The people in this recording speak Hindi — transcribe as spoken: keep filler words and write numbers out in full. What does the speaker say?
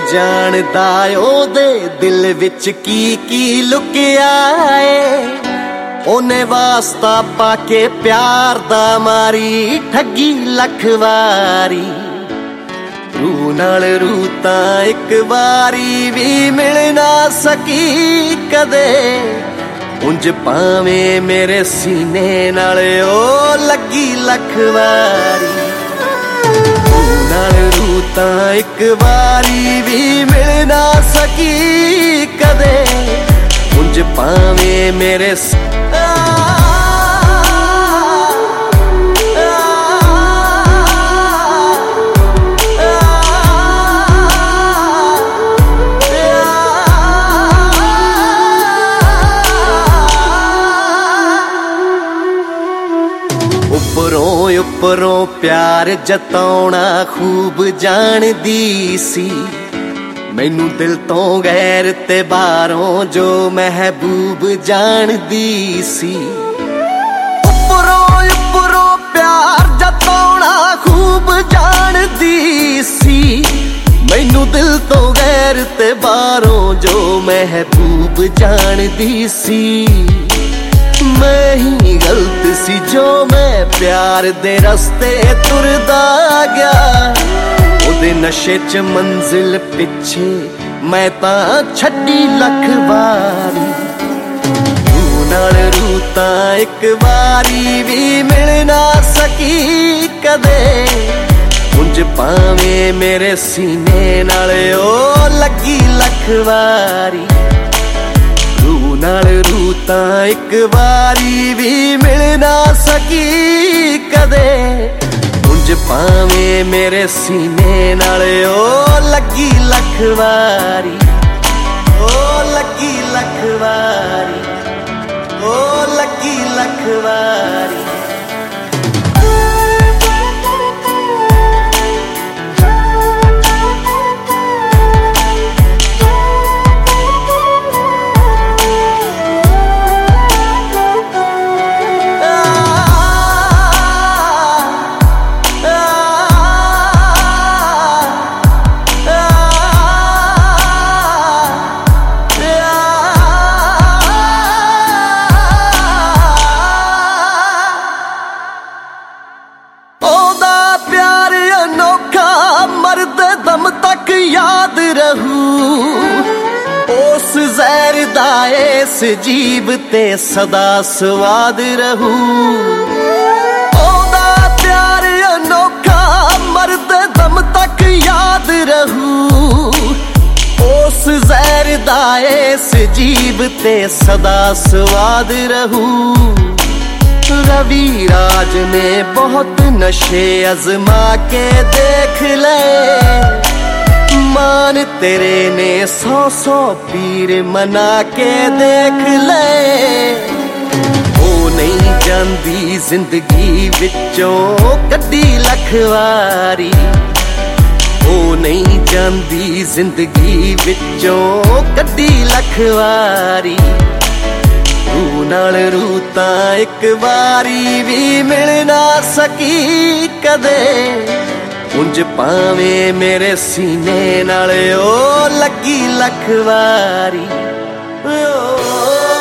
जानदा ओदे दिल विच की की लुकिया है। ओने वास्ता पाके प्यार दा मारी ठगी लख वारी। रू नाल रू तां इक वारी भी मिल ना सकी कदे। उंज भावें मेरे सीने नाल ओ लगी लख वारी। रू नाल रू तां इक वारी भी मिल ना सकी कदे। उंज भावें मेरे उपरों उपरों प्यार जताउणा खूब जानदी सी। मैनू दिल तो गैर ते बारों जो महबूब जानदी सी। उपरों उपरों प्यार जताउणा खूब जानदी सी। मैनू दिल तो गैर ते बारों जो महबूब जानदी सी। मैं ही गलत सी जो मैं प्यार दे रस्ते तुरदा गया। ओदे नशे च मंजिल पिछे मैं तां छड्डी लख वारी। रू नाल रू तां इक वारी भी मिल ना सकी कदे। उंज भावें मेरे सीने नाल ओ लगी लख वारी। रू नाल रू तां इक वारी भी मिल ना सकी कदे। उंज भावें मेरे सीने नाल ओ लगी लख वारी। ओ लगी लख वारी। ओ लगी लख वारी। तक याद रहूं उस ज़हर दा इस जीब ते सदा स्वाद रहूं। ओदा प्यार अनोखा मर्द दम तक याद रहूं। उस ज़हर दा इस जीब ते सदा स्वाद रहूं। रवि राज ने बहुत नशे अजमा के देख ले। मान तेरे ने सौ सौ पीर मना के देख ले। ओ नहीं जानदी जिंदगी विचों कड्डी लख वारी। ओ नहीं जानदी जिंदगी विचों कड्डी लख वारी। रू नाल रू तां इक वारी भी मिल ना सकी कदे। उंज भावें मेरे सीने नाल ओ लगी लख वारी। ओ